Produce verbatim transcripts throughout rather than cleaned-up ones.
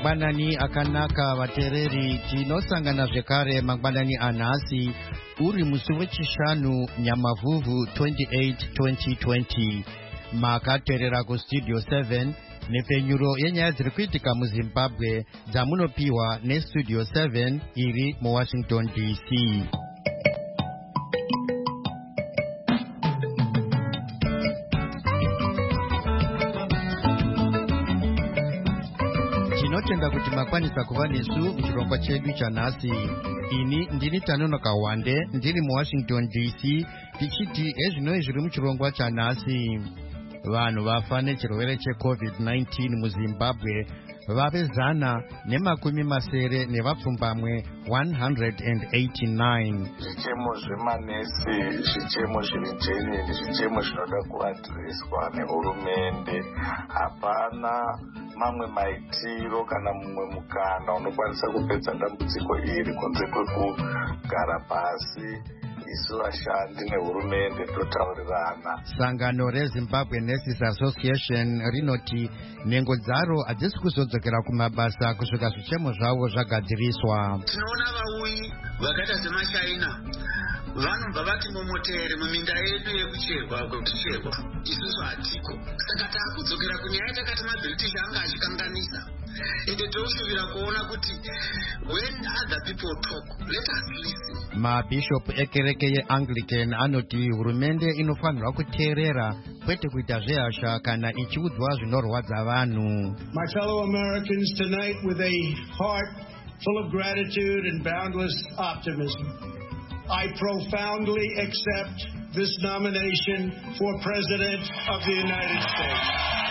Mangbanani akanaka vatereri tinosangana zvekare mangbanani anhasi uri musi wechishanu Nyamavhuvhu twenty-eight twenty twenty. Makateerera kustudio seven nepfenyuro yenyaya dziri kuitika muZimbabwe dzamunopiwa nestudio seven iri muWashington D C. Tinotenda kuti makwanisa kuva nesu muchirongwa chedu chanhasi. Ini ndini Tanonoka Wande ndiri muWashington D C tichiti ezvinoi zviri muchirongwa chanhasi. Vanhu vafa nechirwere checovid nineteen muZimbabwe vave zana nemakumi masere nevapfumbamwe one hundred eighty-nine. Zvichemo zvemanesi, zvichemo zviri genuine, zvichemo zvinoda kuadhireswa nehurumende. Hapana mamwe maitiro kana mumwe mukana unokwanisa kupedza dambudziko iri kunze kwekugara pasi isu vashandi nehurumende totaurirana. Sangano reZimbabwe Nurses Association rinoti nhengo dzaro hadzisi kuzodzokera kumabasa kusvika zvichemo zvavo zvagadziriswa. Tinoona vauyi vakaita semashaina vanobva vati momotere muminda yedu yekucherwa kwekucherwa, isusu hatiko. Saka taakudzokera kunyaya takati maBritish anga achikanganisa, ende toshuvira kuona kuti when other people talk let us listen. Mabhishop ekereke yeAnglican anoti hurumende inofanirwa kuteerera kwete kuita zvehasha kana ichiudzwa zvinorwadza vanhu. My fellow Americans, tonight with a heart full of gratitude and boundless optimism, I profoundly accept this nomination for President of the United States.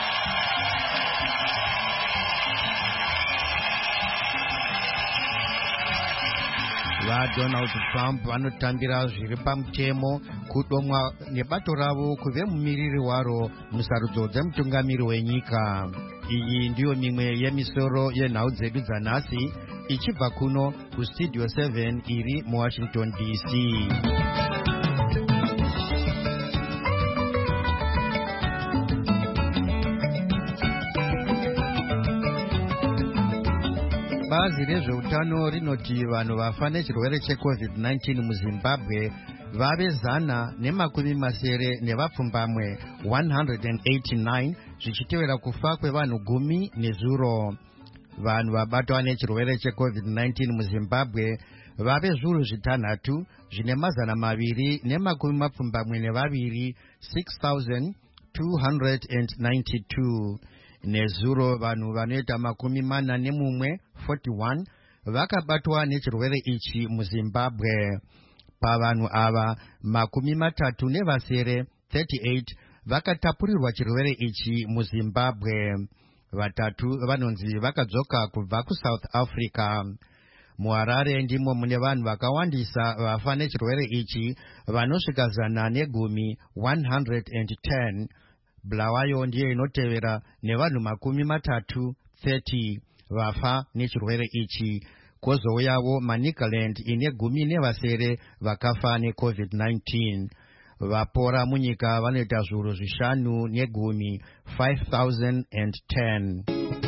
VaDonald Trump vanotambira zviri pamutemo kudomwa nebato ravo kuve mumiriri waro musarudzo dzemutungamiri wenyika. Iyi ndiyo mimwe yemisoro yenhau dzedu dzanhasi ichibva kuno kustudio seven iri muWashington D C. Bazi rezveutano rinoti vanhu vafa nechirwere checovid nineteen muZimbabwe vave zana nemakumi masere nevapfumbamwe one hundred eighty-nine zvichitevera kufa kwevanhu gumi nezuro. Vanhu vabatwa nechirwere checovid nineteen muZimbabwe vave zviuru zvitanhatu zvine mazana maviri nemakumi mapfumbamwe nevaviri six thousand two hundred ninety-two. Nezuro vanhu vanoita makumi mana nemumwe forty-one vakabatwa nechirwere ichi muZimbabwe. Pavanhu ava makumi matatu nevasere thirty-eight vakatapurirwa chirwere ichi muZimbabwe. Vatatu vanonzi vakadzoka kubva kuSouth Africa. MuHarare ndimo mune vanhu vakawandisa vafa nechirwere ichi vanosvika zana negumi one hundred ten. Bulawayo ndiyo inotevera nevanhu makumi matatu thirty vafa nechirwere ichi. Kwozouyawo Manicaland ine gumi nevasere vakafa necovid nineteen. Vapora munyika vanoita zviuru zvishanu negumi five thousand ten.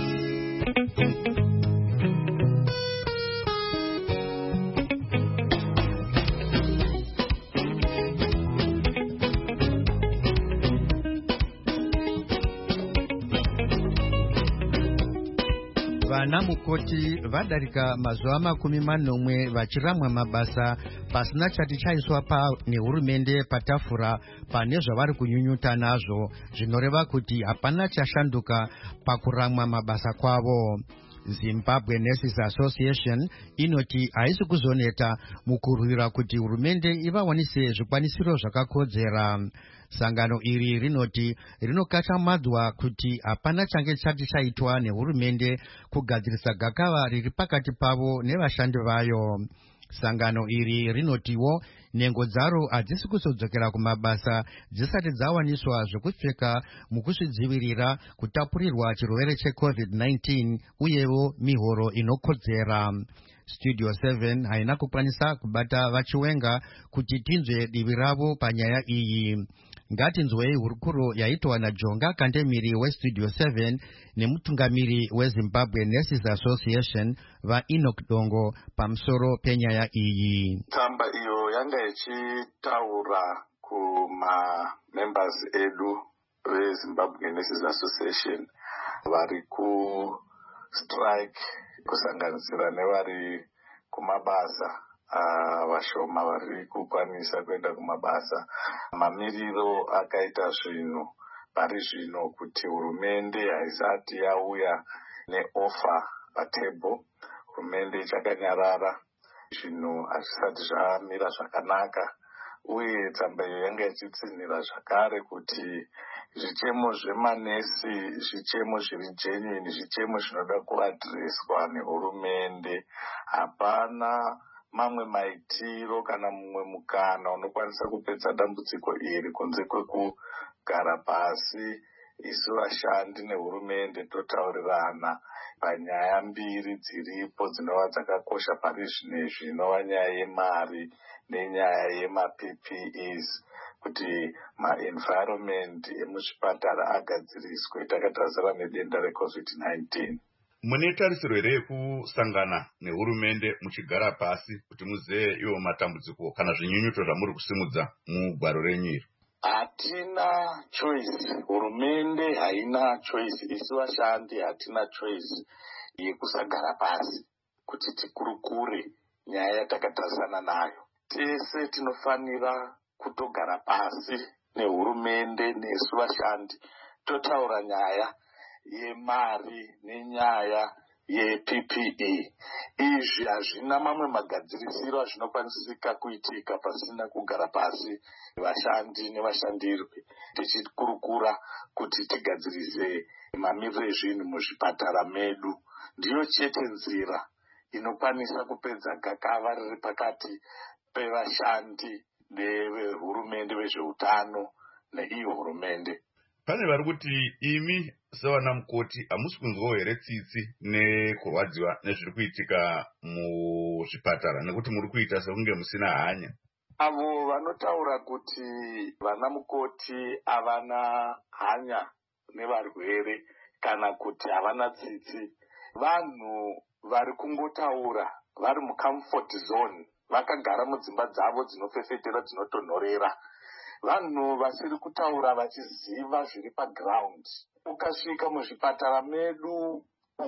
Vana mukoti vadarika mazuva makumi manomwe vachiramwa mabasa pasina chati chaiswa pa nehurumende patafura pane zvavari kunyunyuta nazvo, zvinoreva kuti hapana chashanduka pakuramwa mabasa kwavo. Zimbabwe Nurses Association inoti haisi kuzoneta mukurwira kuti hurumende ivawanise zvikwanisiro zvakakodzera. Sangano iri rinoti rinokachamadzwa kuti hapana change chati chaitwa nehurumende kugadzirisa gakava riri pakati pavo nevashandi vayo. Sangano iri rinotiwo nhengo dzaro hadzisi kuzodzokera kumabasa dzisati dzawaniswa zvekupfeka mukuzvidzivirira kutapurirwa chirwere checovid nineteen uyewo mihoro inokodzera. Studio seven haina kukwanisa kubata vachiwenga kuti tinzwe divi ravo panyaya iyi. ngatinzwei hurukuro yaitwa naJonga Kandemiri westudio seven nemutungamiri weZimbabwe Nurses Association vaEnoch Dongo pamusoro penyaya iyi. Tsamba iyo yanga ichitaura kuma-members edu veZimbabwe Nurses Association vari ku-strike kusanganisira nevari kumabasa vashoma uh, vari kukwanisa kuenda kumabasa. Mamiriro akaita zvinhu pari zvino kuti hurumende haisati yauya neofa patable. Hurumende ichakanyarara, zvinhu hazvisati zvamira zvakanaka, uye tsamba iyo yanga ichitsinhira zvakare kuti zvichemo zvemanesi zvichemo zviri genuine, zvichemo zvinoda kuadhireswa nehurumende. Hapana mamwe maitiro kana mumwe mukana unokwanisa kupedza dambudziko iri kunze kwekugara pasi isu vashandi nehurumende totaurirana panyaya mbiri dziripo dzinova dzakakosha pari zvinezvi, inova nyaya yemari nenyaya yema-P P Es, kuti ma-environment emuzvipatara agadziriswe takatarisira nedenda reCovid nineteen. Mune tarisiro here yekusangana nehurumende muchigara pasi kuti muzive iwo matambudziko kana zvinyunyuto zvamuri kusimudza mugwaro renyu iri? Hatina choice, hurumende haina choice, isu vashandi hatina choice yekusagara pasi kuti tikurukure nyaya yatakatarisana nayo. Tese tinofanira kutogara pasi nehurumende nesu vashandi totaura nyaya yemari nenyaya ye-P P E. Izvi hazvina mamwe magadzirisiro azvinokwanisika kuitika pasina kugara pasi vashandi nevashandirwi tichikurukura kuti tigadzirise mamiriro ezvinhu muzvipatara medu. Ndiyo chete nzira inokwanisa kupedza gakava riri pakati pevashandi nevehurumende vezveutano neiyo hurumende. Pane vari kuti imi savana mukoti hamusi kunzwawo here tsitsi nekurwadziwa nezviri kuitika muzvipatara nekuti muri kuita sekunge musina hanya? Avo vanotaura kuti vana mukoti havana hanya nevarwere kana kuti havana tsitsi, vanhu vari kungotaura vari mucomfort zone, vakagara mudzimba dzavo dzinofefetera dzinotonhorera. Vanhu vasiri kutaura vachiziva zviri paground. Ukasvika muzvipatara medu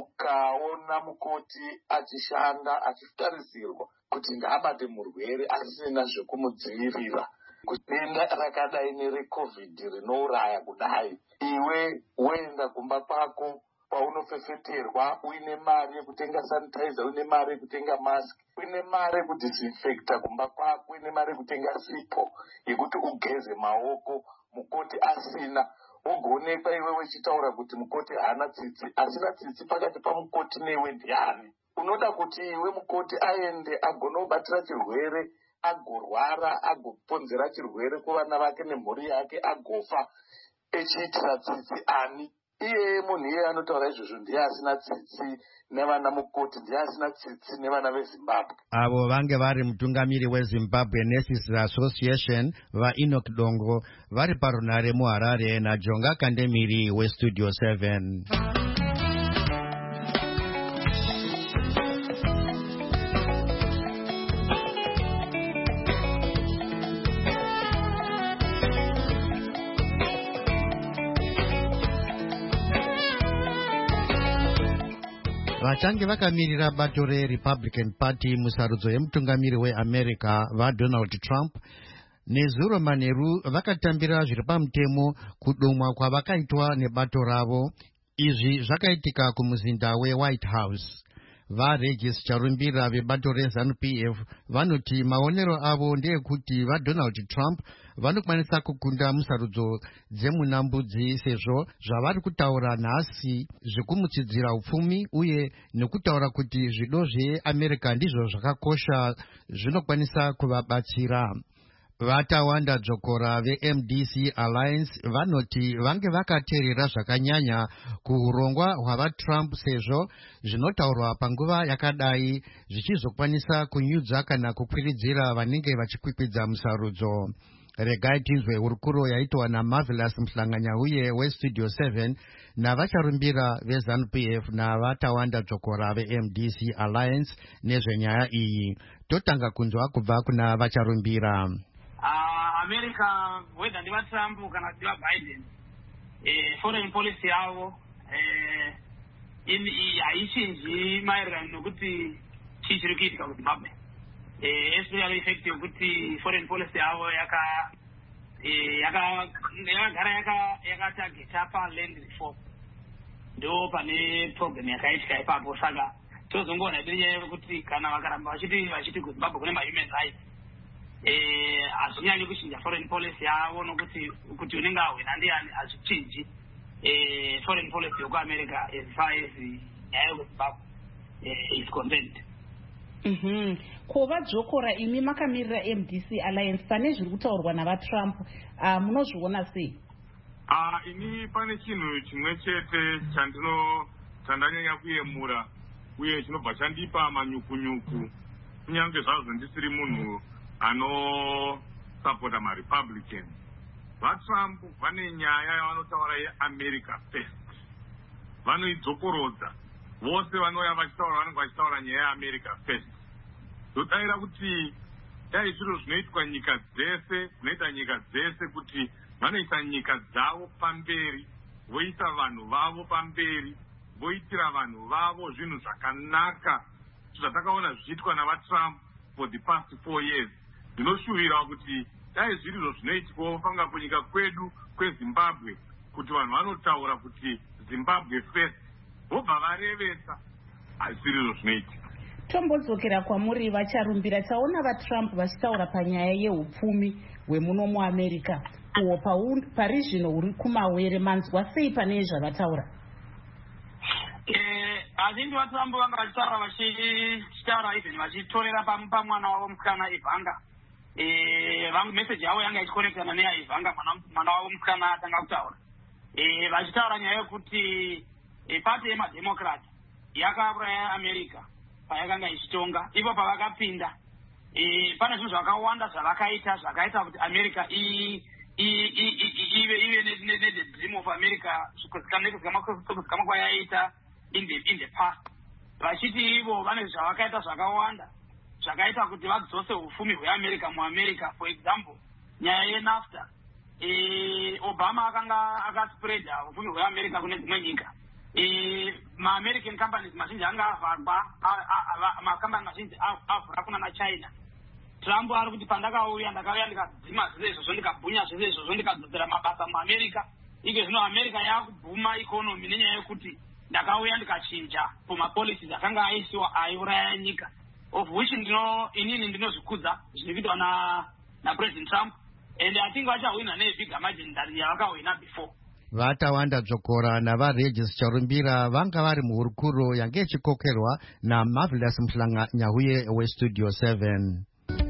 ukaona mukoti achishanda achitarisirwa kuti ngaabate murwere asina zvekumudzivirira, denda rakadai nereCovid rinouraya kudai, iwe woenda kumba kwako paunofefeterwa uine mari yekutenga sanitizer, uine mari yekutenga mask, uine mari yekudisinfecta kumba kwako, uine mari yekutenga sipo yekuti ugeze maoko, mukoti asina, wogoonekwa iwe wechitaura kuti mukoti haana tsitsi. Asina tsitsi pakati pamukoti newe ndiani? Unoda kuti iwe mukoti aende agonobatira chirwere, agorwara, agoponzera chirwere kuvana vake nemhuri yake, agofa echiitira tsitsi ani? Iye munhu iye anotaura izvozvo ndiye asina tsitsi nevana mukoti, ndiye asina tsitsi nevana veZimbabwe. Avo vange vari mutungamiri weZimbabwe Nurses Association vaEnoch Dongo vari parunare muHarare naJonga Kandemiri westudio seven. Vachange vakamirira bato reRepublican Party musarudzo yemutungamiri weAmerica vaDonald Trump nezuro manheru vakatambira zviri pamutemo kudomwa kwavakaitwa nebato ravo. Izvi zvakaitika kumuzinda weWhite House. VaRegis Charumbira vebato reZANU P F vanoti maonero avo ndeyekuti vaDonald Trump vanokwanisa kukunda musarudzo dzemunambudzi sezvo zvavari kutaura nhasi zvekumutsidzira upfumi uye nekutaura kuti zvido zveAmerica ndizvo zvakakosha zvinokwanisa kuvabatsira. Vatawanda Dzokora veM D C Alliance vanoti vange vakateerera zvakanyanya kuurongwa hwavaTrump sezvo zvinotaurwa panguva yakadai zvichizokwanisa kunyudza kana kukwiridzira vanenge vachikwikwidza musarudzo. regai tinzwe hurukuro yaitwa naMarvelous Mhlanganyauye westudio seven navacharumbira veZANU P F navatawanda dzokora veM D C Alliance nezvenyaya iyi. Totanga kunzwa kubva kuna vacharumbira. Uh, America, whether ndiva Trump kana ndiva Biden, eh, foreign policy yavo eh, haichinji maererano nokuti chii chiri kuitika kuZimbabwe. Eh, especially effect yokuti foreign policy yavo yaka eh, yaka yakagara yaka yakatargeta paland reform. Ndo pane problem yakaitika ipapo, saka tozongoona nyaya yekuti kana vakaramba vachiti vachiti kuZimbabwe kune ma-human rights eh azvinyanyi kuchinja foreign policy yavo nokuti kuti unenge awina ndiani azvichinji eh foreign policy yokuAmerica as far as nyaya yekuZimbabwe eh is concerned. Mhm. Ko vadzokora imi makamirira M D C Alliance pane zviri kutaurwa navaTrump, uh, munozviona sei? Ah, ini pane chinhu chimwe chete chandino chandanyanya kuyemura uye chinobva chandipa manyukunyuku kunyange zvazvo ndisiri munhu ano supporta ma-Republican. VaTrump vane nyaya yavanotaura yeAmerica first. Vanoidzokorodza. Vose vanouya vachitaura vanenge vachitaura nyaya yeAmerica first. Todaira kuti dai zviro zvinoitwa nyika dzese, kunoita nyika dzese kuti vanoisa nyika dzavo pamberi, voisa vanhu vavo pamberi, voitira vanhu vavo zvinhu zvakanaka zvatakaona zvichiitwa navaTrump for the past four years. Ndinoshuhira kuti dai zvirizvo zvinoitwa panga kunyika kwedu kweZimbabwe kuti vanhu vanotaura kuti Zimbabwe first, vobva varevesa hazvirizvo zvinoitika. Tombodzokera kwamuri vacharumbira, taona vaTrump vachitaura panyaya yeupfumi hwemuno muAmerica. Uwo pari zvino uri kumawere, manzwa sei pane zvavataura? Eh, azhinji vaTrump vanga vachitaura vachitaura even vachitorera pamwana wavo musikana Ivanga. Eh, vangu message yavo yanga ichikonekitana neyaIvanga mwana wavo musikana atanga kutaura. Eh, vachitaura nyaya yekuti eh, pati yemademocrat yakauraya America payakanga ichitonga. Ivo pavakapinda eh, pane zvinhu zvakawanda zvavakaita zvakaita kuti America i ive ive ne dream of America kuzikama kwayaita in the in the past. Vachiti ivo vane zvavakaita zvakawanda zvakaita kuti vadzose ufumi hweAmerica muAmerica. For example, nyaya yeNAFTA, eh, Obama akanga akaspreada ufumi hweAmerica kune dzimwe nyika. Eh, ma-American companies mazhinji anga avharwa, makambani mazhinji avhura kuna naChina. Trump ari kuti pandakauya ndakauya ndikadzima zvese izvozvo ndikabhunya zvese izvozvo ndikadzosera mabasa muAmerica. Ike zvino America yakubhuma ikonomi nenyaya yekuti ndakauya ndikachinja pamapolicies akanga aisiwa aiuraya nyika, of which ndino inini ndinozvikudza zvirikuitwa na naPresident Trump, and I think vachawina nebigger margin than yavakawina before. Vatawanda dzokora navaRegis Charumbira vanga vari muhurukuro yange ichikokerwa naMarvelous Mhlanganyauye westudio seven.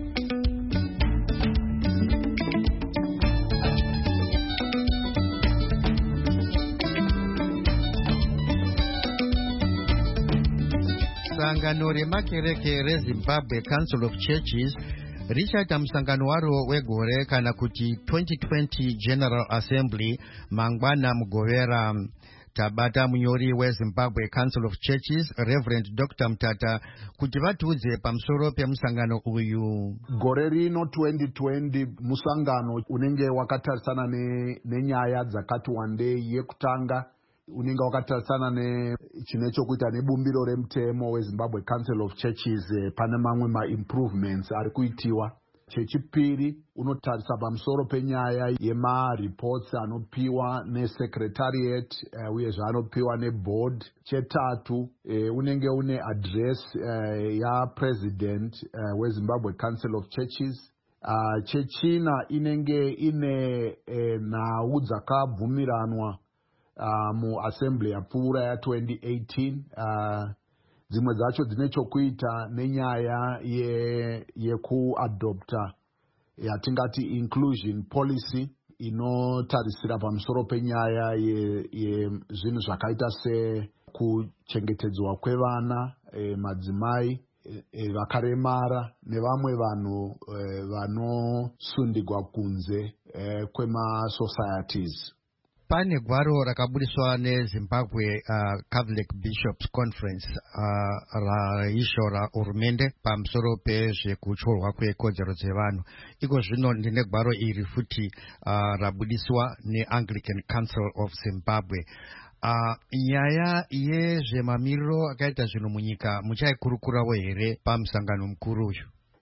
Sangano remakereke reZimbabwe Council of Churches richaita musangano waro wegore kana kuti twenty twenty General Assembly mangwana mugovera. Tabata munyori weZimbabwe Council of Churches Reverend Doctor Mtata kuti vatiudze pamusoro pemusangano uyu. Gore rino twenty twenty musangano unenge wakatarisana nenyaya dzakati wandei. Yekutanga unenge wakatarisana nechine chokuita nebumbiro remutemo weZimbabwe Council of Churches. Pane mamwe ma-improvements ari kuitiwa. Chechipiri unotarisa pamusoro penyaya yema-reports anopiwa neSecretariat uh, uye zvaanopiwa neboard. Chetatu uh, unenge une address uh, yaPresident uh, weZimbabwe Council of Churches. Uh, chechina inenge ine uh, nhau dzakabvumiranwa uh, muassembly yapfuura ya twenty eighteen. Uh, dzimwe dzacho dzine chokuita nenyaya yekuadopta yatingati inclusion policy inotarisira pamusoro penyaya yezvinhu zvakaita sekuchengetedzwa kwevana, e, madzimai, e, vakaremara nevamwe vanhu e, vanosundigwa kunze e, kwema-societies. Pane gwaro rakabudiswa neZimbabwe uh, Catholic Bishops Conference uh, raishora hurumende pamusoro pezvekutorwa kwekodzero dzevanhu. Iko zvino ndine gwaro iri futi uh, rabudiswa neAnglican Council of Zimbabwe. Uh, nyaya yezvemamiriro akaita zvinhu munyika muchaikurukurawo here pamusangano mukuru uyu?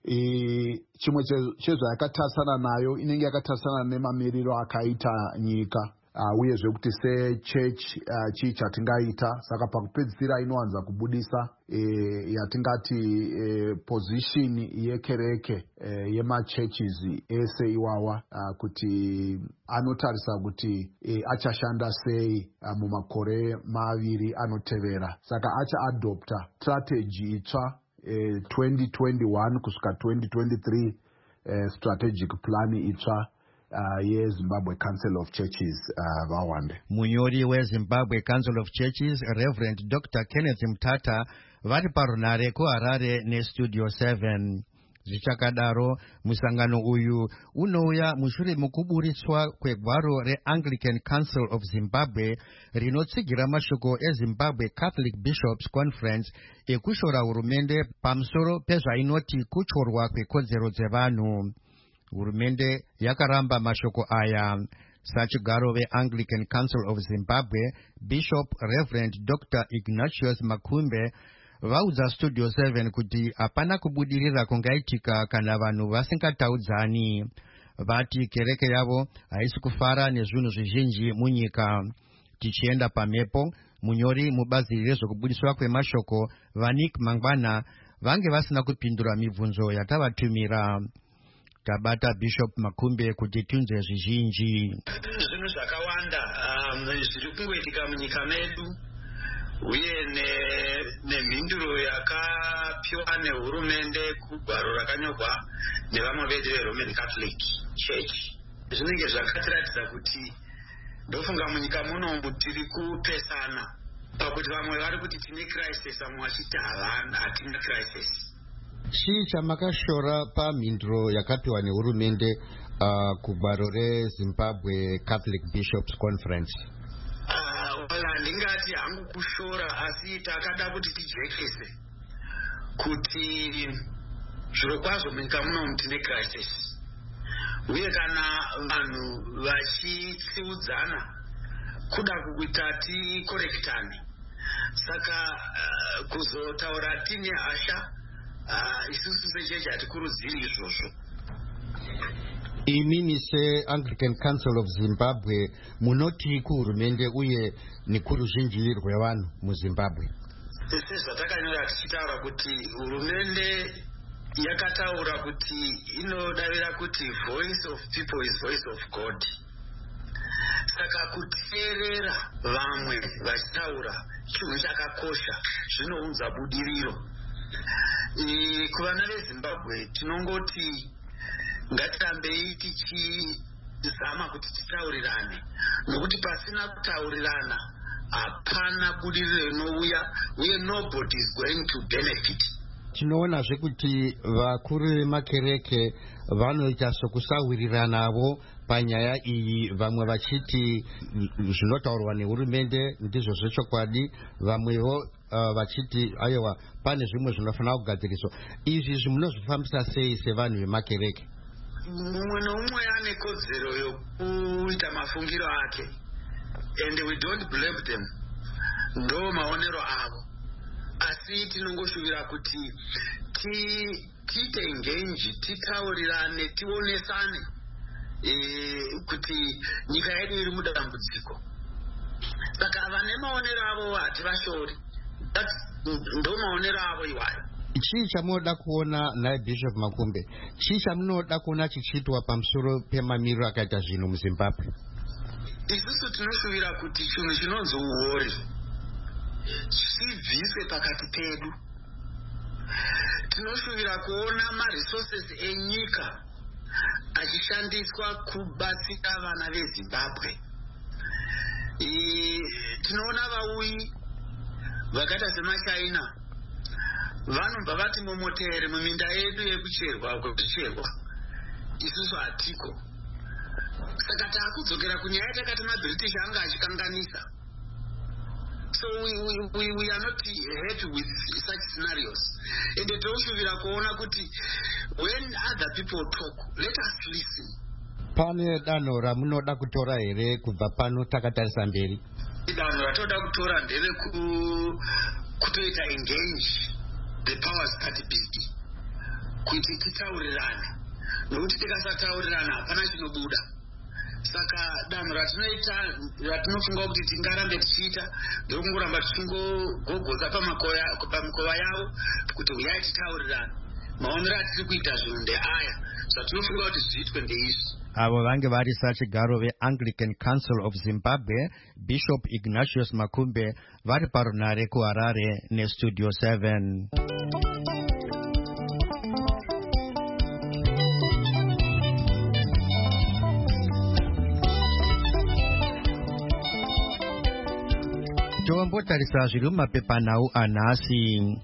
E, chimwe chezvayakatarisana nayo inenge yakatarisana nemamiriro akaita nyika uh, uye zvekuti sechurch uh, chii chatingaita. Saka pakupedzisira inowanza kubudisa e, yatingati e, position yekereke e, yemachurches ese iwawa uh, kuti anotarisa kuti e, achashanda sei uh, mumakore maviri anotevera. Saka achaadopta strategy itsva e, twenty twenty-one kusvika twenty twenty-three e, strategic plan itsva Uh, yeZimbabwe Council of Churches uh, vawande. Munyori weZimbabwe Council of Churches Reverend Doctor Kenneth Mtata vari parunare kuHarare neStudio seven. Zvichakadaro musangano uyu unouya mushure mukuburitswa kwegwaro reAnglican Council of Zimbabwe rinotsigira mashoko eZimbabwe Catholic Bishops Conference ekushora hurumende pamusoro pezvainoti kutorwa kwekodzero dzevanhu. Hurumende yakaramba mashoko aya. Sachigaro veAnglican Council of Zimbabwe Bishop Reverend Doctor Ignatius Makumbe vaudza Studio seven kuti hapana kubudirira kungaitika kana vanhu vasingataudzani. Vati kereke yavo haisi kufara nezvinhu zvizhinji munyika. Tichienda pamhepo, munyori mubazi rezvokubudiswa kwemashoko Vanik Mangwana vange vasina kupindura mibvunzo yatavatumira. Tabata Bishop Makumbe kuti tunze zvizhinji. Zvinhu zvakawanda um, zviri kungoitika munyika medu uye nemhinduro yakapiwa nehurumende kugwaro rakanyorwa nevamwe vedu veRoman Catholic Church. Zvinenge zvakatiratidza kuti ndofunga munyika muno tiri kupesana pakuti vamwe vari kuti tine crisis, vamwe vachiti havana, hatina crisis. Chii chamakashora pamhinduro yakapiwa nehurumende uh, kugwaro reZimbabwe Catholic Bishops Conference? Wala uh, ndingati hangu kushora, asi takada kuti tijekese kuti zviro kwazvo munyika muno tine crisis. Uye kana vanhu vachitsiudzana kuda kuita tikorektane. Saka uh, kuzotaura tine asha Uh, isusu sechechi hatikurudziri izvozvo. Imini seAnglican Council of Zimbabwe munoti kuhurumende uye nekuruzhinji rwevanhu muZimbabwe? Sezvatakanyora tichitaura kuti hurumende yakataura kuti inodavira kuti voice of people is voice of God. Saka kuteerera vamwe vachitaura chinhu chakakosha zvinounza budiriro. E, kuvana veZimbabwe tinongoti ngatirambei tichizama kuti titaurirane, nokuti pasina kutaurirana hapana budiriro inouya uye nobody is going to benefit. Tinoonazve kuti vakuru vemakereke vanoita sokusawiriranavo panyaya iyi, vamwe vachiti zvinotaurwa nehurumende ndizvo zvechokwadi, vamwevo uh, vachiti aiwa pane zvimwe zvinofanira kugadziriswa. Izvi zvimunozvifambisa sei sevanhu vemakereke? Mumwe nomumwe ane kodzero yokuita mafungiro ake, and we don't blame them. Ndo maonero avo. Asi tinongoshuvira kuti tiite engage, titaurirane, tionesane e, kuti nyika yedu iri mudambudziko. Saka vane maonero avo hativashori. Ndo maonero avo iwayo. Chii chamunoda kuona naye Bishop Makumbe? Chii chamunoda kuona chichitwa pamusoro pemamiriro akaita zvinhu muZimbabwe? Isusu tinoshuvira kuti chinhu chinonzi uori chibviswe pakati pedu. Tinoshuvira kuona maresources enyika achishandiswa kubatsira vana veZimbabwe. E, tinoona vauyi vakaita semaChina vanobva vati mumotere muminda yedu yekucherwa kwekucherwa isusu hatiko. Saka taakudzokera kunyaya takati mabritish anga achikanganisa. So we, we, we, we are not happy with such scenarios. And toshuvira kuona kuti when other people talk, let us listen. Pane danho ramunoda kutora here kubva pano takatarisa mberi? Danho ratoda kutora ndere kutoita engage the powers that be, kuti titaurirane, nokuti tikasataurirana hapana chinobuda. Saka danho ratinoita ratinofunga kuti tingarambe tichiita ndokungoramba tichingogogodza pamikova yavo kuti uyai titaurirane. Maonero atiri kuita zvinhu ndeaya, zvatinofunga kuti zviitwe ndeizvi. Avo vange vari sachigaro veAnglican Council of Zimbabwe, Bishop Ignatius Makumbe, vari parunare kuHarare neStudio seven. Tombotarisa zviri mumapepanhau anhasi.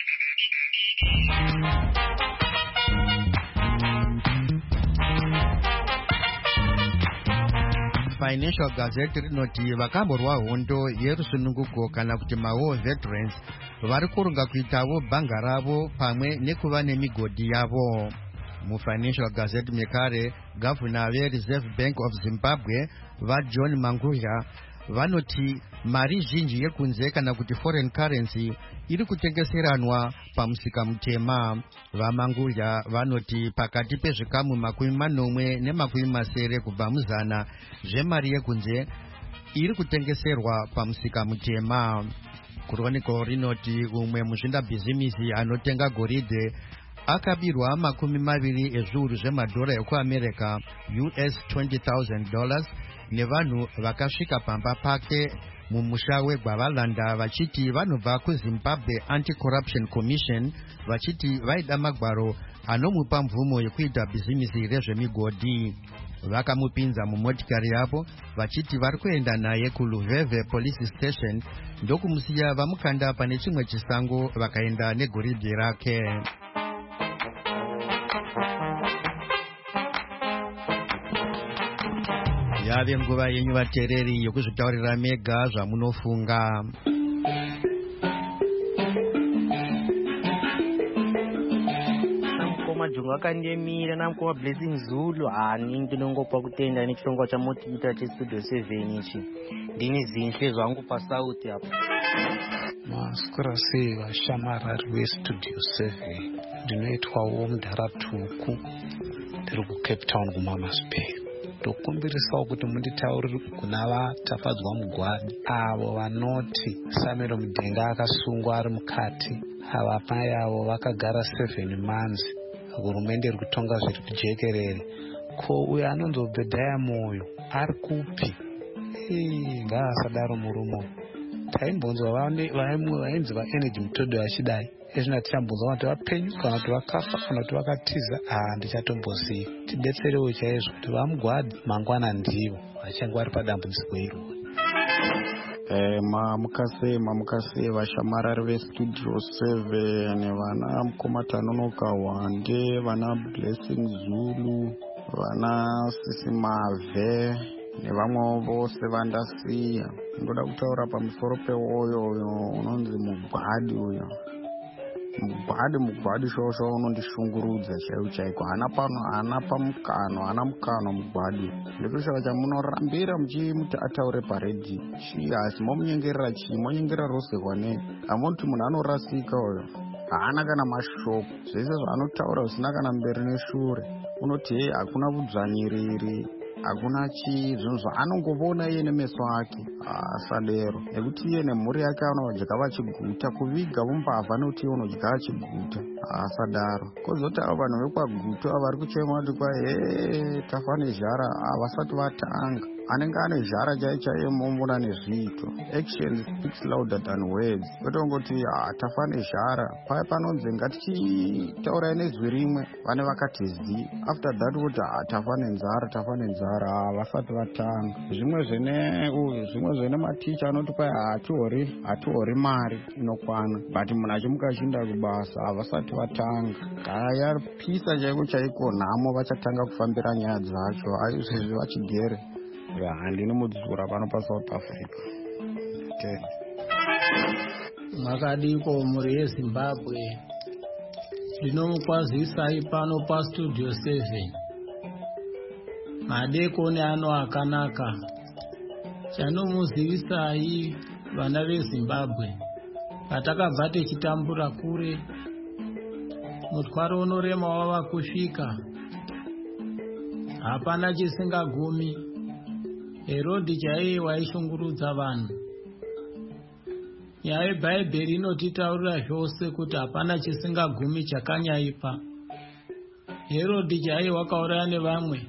Financial Gazette rinoti vakamborwa hondo yerusununguko kana kuti maWar veterans vari kurunga kuitawo bhanga ravo pamwe nekuva nemigodhi yavo. MuFinancial Gazette mekare gavhuna veReserve Bank of Zimbabwe vaJohn Mangudya vanoti mari zhinji yekunze kana kuti foreign currency iri kutengeseranwa pamusika mutema. VaMangudya vanoti pakati pezvikamu makumi manomwe nemakumi masere kubva muzana zvemari yekunze iri kutengeserwa pamusika mutema. Chronicle rinoti umwe muzvindabhizimisi anotenga goridhe akabirwa makumi maviri ezviuru zvemadhora ekuAmerica U S twenty thousand dollars nevanhu vakasvika pamba pake mumusha weGwavalanda vachiti vanobva kuZimbabwe Anti-Corruption Commission vachiti vaida magwaro anomupa mvumo yekuita bhizimisi rezvemigodhi. Vakamupinza mumotikari yavo vachiti vari kuenda naye kuLuveve Police Station ndokumusiya vamukanda pane chimwe chisango vakaenda negoridhe rake. Yave nguva yenyu vateereri yokuzvitaurira mega zvamunofunga. Namukoma Jongo akandemira, namukoma Blessing Zulu, hani ndinongopa kutenda nechirongwa chamotiita cheStudio seven ichi. Ndini zinhle zvangu pasauti apa. Masikora sei vashamarari veStudio seven. Ndinoitwawo muDharatuku, ndiri kuCape Town kuMamasipei. Ndokumbirisawo kuti munditaurire kuna vatapadzwa mugwadi avo vanoti Samuel Mudenga akasungwa ari mukati, ava mai avo vakagara seven months, hurumende iri kutonga zviri kujekerere. Ko uyo anonzi Obhedhaya Moyo ari kupi? Ngaasadaro murume. Taimbonzwa vainzi vaEnergy Mutodho vachidai, ezvina tichambonzwa kuti vapenyu kana kuti vakafa kana kuti vakatiza. Ah, ndichatomboziva. Tidetserewo chaizvo kuti vamugwadi mangwana ndivo vachange vari padambudziko iroro. Eh, mamukase mamukase vashamarari veStudio seven, vana mukoma Tanonoka Wande, vana Blessing Zulu, vana Sisi Mave nevamwe vose vandasiya. Ndoda kutaura pamusoro peoyo unonzi mugwadi uyo. Mugwadi mugwadi shosho unondishungurudza chaiwo chaiko. Hana pano hana pamukano hana mukano mugwadi. Ndikushava chamunorambira muchimuti ataure paredhi. Shi asi momunyengerera chii? Monyengerera rose kwane. Hamuti munhu anorasika uyo. Haana kana mashoko. Zvese zvaanotaura zvisina kana mberi neshure. Unoti hey, hakuna budzvanyiriri, hakuna chii, zvinhu zvaanongovona iye nemeso ake. Asadero nekuti iye nemhuri yake anodya vachiguta, kuviga vombavha nekuti iye unodya achiguta. Asadaro kozoti avo vanhu vekwaguta vari kuchema kuti kwa he tafa nezhara havasati vatanga. anenge ane zhara chaichaiye momona nezviito. Action speaks louder than words. Kutongoti hatafa nezhara paya panonzi ngatichitaurai nezwi rimwe vane vakati zi. After that kuti hatafa nenzara tafa nenzara vasati vatanga. Zvimwe zvene zvimwe zvene maticha anoti paya hatiori hatiori mari inokwana but munhu achimuka achiinda kubasa havasati vatanga. Kaya pisa chaiko chaiko nhamo vachatanga kufambira nyaya dzacho aizvezvi vachigere handini mudzura pano paSouth Africa. Makadiko muri yeZimbabwe ndinomukwazisai pano paStudio seven. Madekoni ano akanaka. Chanomuzivisai vana veZimbabwe patakabva tichitambura kure mutwaro unorema wava kusvika, hapana chisingagumi. Herodhi chaiye waishungurudza vanhu. Nyaya yeBhaibheri inotitaurira zvose kuti hapana chisingagumi chakanyaipa. Herodhi chaiye wakauraya nevamwe,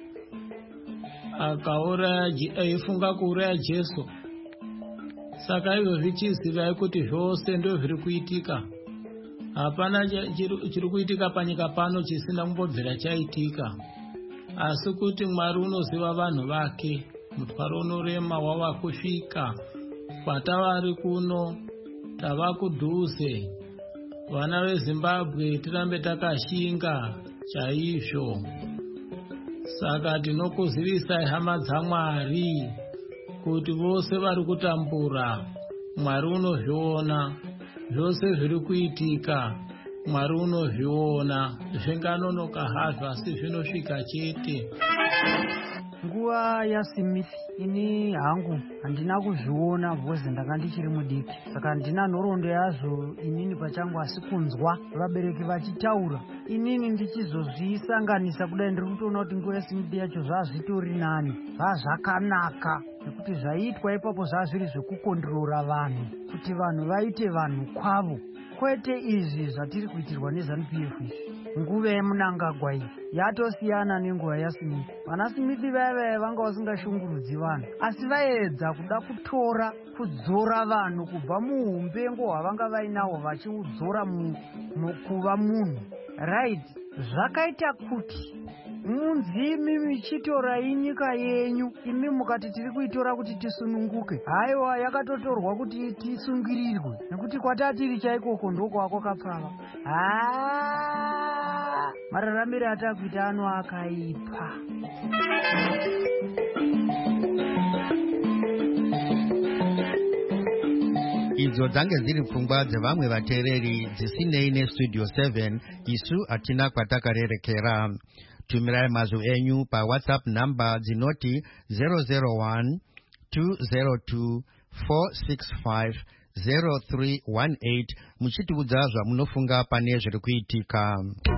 akauraya aifunga kuuraya Jesu. Saka izvozvi chizivai kuti zvose ndizvo zviri kuitika. Hapana chiri kuitika panyika pano chisina kumbobvira chaitika, asi kuti Mwari unoziva vanhu vake. Mutwaro unorema wava kusvika. Kwatavari kuno tava kudhuze. Vana veZimbabwe tirambe takashinga chaizvo. Saka tinokuzivisai hama dzaMwari kuti vose vari kutambura Mwari unozviona. Zvose zviri kuitika Mwari unozviona. Zvinganonoka hazvo asi zvinosvika chete. Nguva yaSmith ini hangu handina kuzviona vhozi ndanga ndichiri mudiki, saka handina nhoroondo yazvo inini pachangu, asi kunzwa vabereki vachitaura inini ndichizozvisanganisa kudai ndiri kutoona kuti nguva yaSmith yacho zvazvitori nani, zvazvakanaka, nekuti zvaiitwa ipapo zvazviri zvekukondirora vanhu kuti vanhu vaite vanhu kwavo, kwete izvi zvatiri kuitirwa neZANU P F izvi. Nguva yeMunangagwa iyi yatosiyana nenguva yaSmith. Vana Smith vaive vanga vasingashungurudzi vanhu, asi vaedza kuda kutora kudzora vanhu kubva muupengo hwavanga vainahwo vachiudzora mukuva munhu. Right, zvakaita kuti munzi imi michitorai nyika yenyu, imi mukati tiri kuitora kuti tisununguke. Haiwa, yakatotorwa kuti tisungirirwe, nekuti kwatatiri chaikoko ndokwako kapfava. Ah, mararamiro atakuita ano akaipa. Idzo dzange dziri pfungwa dzevamwe vateereri dzisinei neStudio seven. Isu hatina kwatakarerekera. Tumirai mazwi enyu paWhatsApp namba dzinoti zero zero one two zero two four six five zero three one eight muchitiudza zvamunofunga pane zviri kuitika.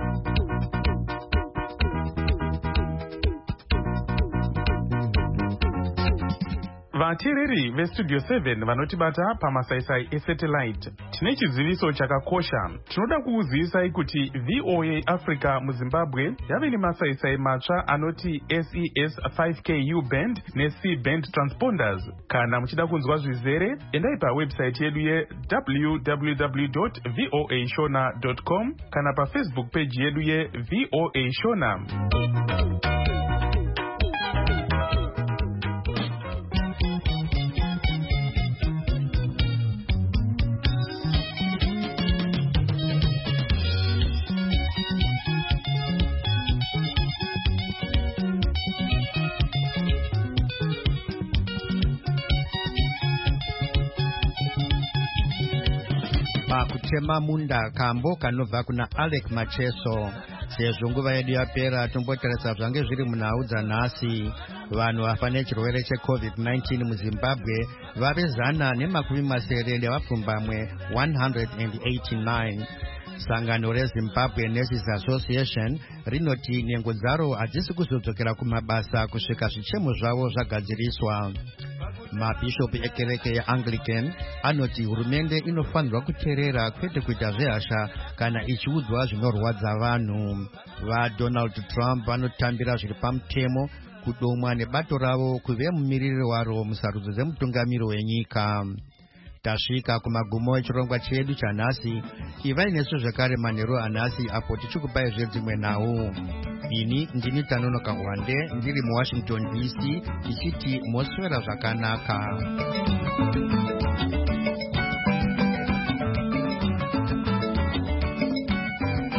Vateereri veStudio seven vanotibata pamasaisai esatellite, tine chiziviso chakakosha. Tinoda kukuzivisai kuti V O A Africa muZimbabwe yave nemasaisai matsva anoti S E S five K U band neC band transponders. Kana muchida kunzwa zvizere, endai pawebsite yedu ye w w w dot voa shona dot com kana paFacebook page yedu ye V O A Shona. Kutema munda kambo kanobva kuna Alec Macheso. Sezvo nguva yedu yapera, tombotarisa zvange zviri munhau dzanhasi. Vanhu vafa nechirwere cheCovid nineteen muZimbabwe vave zana nemakumi masere nevapfumbamwe one hundred eighty-nine. Sangano reZimbabwe Nurses Association rinoti nhengo dzaro hadzisi kuzodzokera kumabasa kusvika zvichemo zvavo zvagadziriswa. Mabhishopu ekereke yeAnglican anoti hurumende inofanirwa kuteerera kwete kuita zvehasha kana ichiudzwa zvinorwadza vanhu. VaDonald Trump vanotambira zviri pamutemo kudomwa nebato ravo kuve mumiriri waro musarudzo dzemutungamiri wenyika. Tasvika kumagumo echirongwa chedu chanhasi. Ivai nesu zvakare manheru anhasi apo tichikupai zvedzimwe nhau. Ini ndini Tanonoka Wande ndiri muWashington D C tichiti moswera zvakanaka.